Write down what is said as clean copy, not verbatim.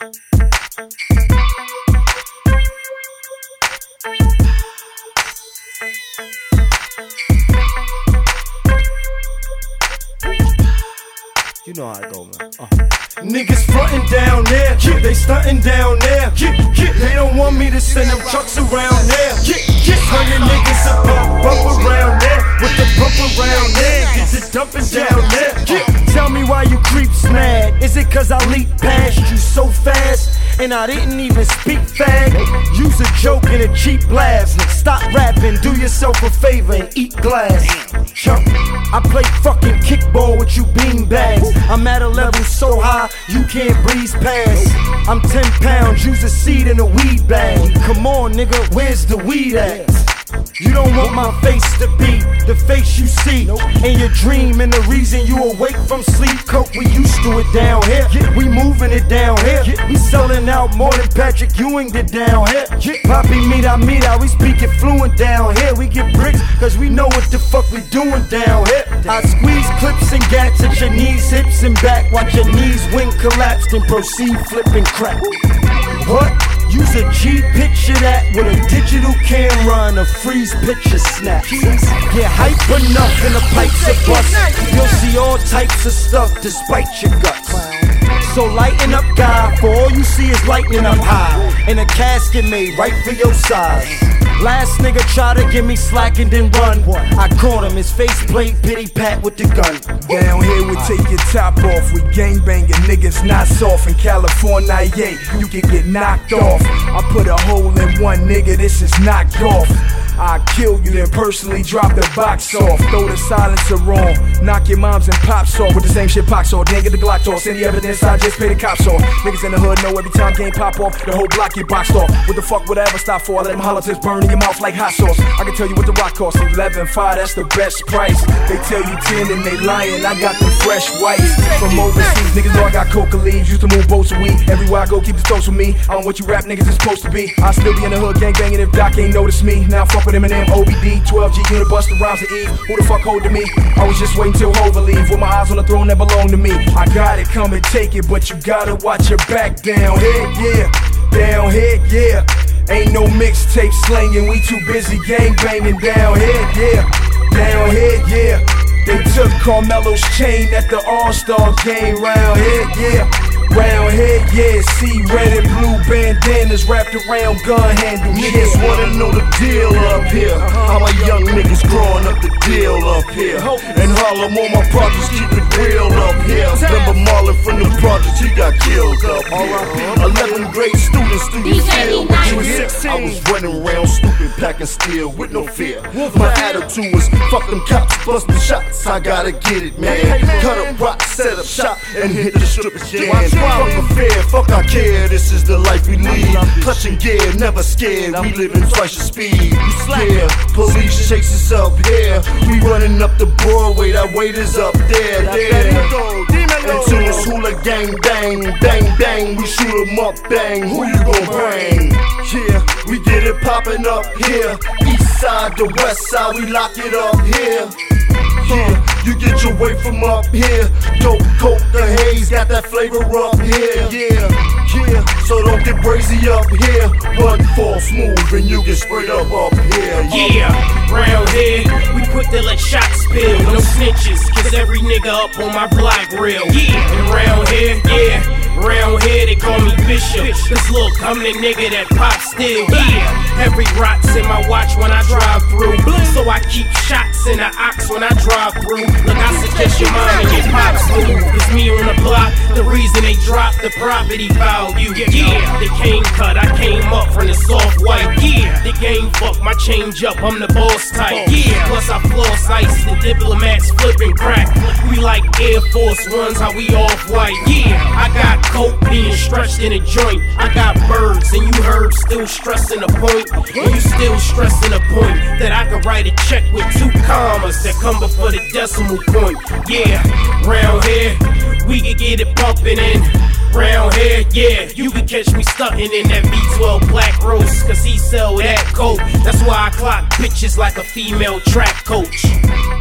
You know how it go, man. Niggas frontin' down there, they stuntin' down there. They don't want me to send them trucks around there. 100 niggas a bump around there, with the bump around there. Get the dumpin' down there. Tell me why you creeps mad. Is it cause I leap past you so fast? And I didn't even speak fag. Use a joke and a cheap laugh. Stop rapping, do yourself a favor and eat glass. Chump, I play fucking kickball with you beanbags. I'm at a level so high, you can't breeze past. I'm 10 pounds, use a seed in a weed bag. Come on nigga, where's the weed at? You don't want my face to be the face you see in your dream, and the reason you awake from sleep. Coke, we used to it down here. We moving it down here. We selling out more than Patrick Ewing did down here. Papi mira, we speak it fluent down here. We get bricks cause we know what the fuck we doing down here. I squeeze clips and gats at your knees, hips and back. Watch your knees wing collapse, then proceed flipping crack. What? Use a G picture that with a digital camera and a freeze picture snap. Get hype enough and the pipes are bust. You'll see all types of stuff despite your guts. So lighten up, God, for all you see is lightning up high, and a casket made right for your size. Last nigga try to give me slack and then run. I caught him, his face plate, pity pat with the gun. Down here we take your top off. We gangbanging niggas not soft. In California, yeah, you can get knocked off. I put a hole in one nigga, this is knocked off. I kill you, then personally drop the box off. Throw the silencer on, knock your moms and pops off. With the same shit pops off, then get the Glock toss. Any evidence, I just pay the cops off. Niggas in the hood know every time game pop off, the whole block get boxed off. What the fuck would I ever stop for? I let them holler till it's burn in your mouth like hot sauce. I can tell you what the rock costs, 11.5, that's the best price. They tell you 10 and they lying, I got them fresh whites. From overseas, niggas know I got coca leaves. Used to move boats of weed, everywhere I go keep the toast with me. I don't what you rap niggas is supposed to be. I still be in the hood gangbanging if Doc ain't notice me. Now fuck with Eminem, OBD, 12G unit, Busta Rhymes and Eve. Who the fuck holding me? I was just waiting till Hova leave, with my eyes on the throne that belong to me. I got it, come and take it, but you gotta watch your back. Down here, yeah, down here, yeah. Ain't no mixtape slanging, we too busy gang banging. Down here, yeah, down here, yeah. They took Carmelo's chain at the All-Star game. Round here, yeah. Round here, yeah, see red and blue bandanas wrapped around gun handles. Niggas wanna know the deal up here. How my young niggas growing up the deal up here. In Harlem, all my projects keep it real up here. Remember Marlon from the projects, he got killed up here. 11th grade students through the field. When you was 16, I was running around stupid, packing steel with no fear. My attitude was fuck them cops, busting shots. I gotta get it, man. Cut up rock, set up shop, and hit the strippers jam. Fuck a fear, fuck I care, this is the life we lead. Clutching gear, never scared, we living twice your speed. Yeah, police chase us up here. We running up the Broadway, that weight is up there, Into this hula gang, bang, bang, bang. We shoot 'em up, bang, who you gon' bring? Yeah, we get it poppin' up here. East side to west side, we lock it up here. Yeah, you get your weight from up here. Dope, coke, the haze, got that flavor up here. Yeah, yeah, so don't get brazy up here. One false move and you get sprayed up here. Yeah, round here, we quick to let shots spill. No snitches, cause every nigga up on my block real. Yeah, and round here, yeah. Round here they call me Bishop, cause look, I'm the nigga that pop still. Yeah, every rock's in my watch when I drive through, so I keep shots in the ox when I drive through. Look, I suggest your mom and your pops move. It's me on the block, the reason they dropped the property value. Yeah, the cane cut, I came up from the soft white. Yeah, the game fuck, my change up, I'm the boss type. Yeah, plus I floss ice, the diplomats flipping crack. We like Air Force Ones, how we off white. Yeah, I got coke being stretched in a joint. I got birds, and you heard still stressing the point. And you still stressing the point that I could write a check with 2 commas that come before the decimal point. Yeah, round here, we can get it bumping in. Round here, yeah, you can catch me stunting in that V12 Black Rose, cause he sell that coke. That's why I clock bitches like a female track coach.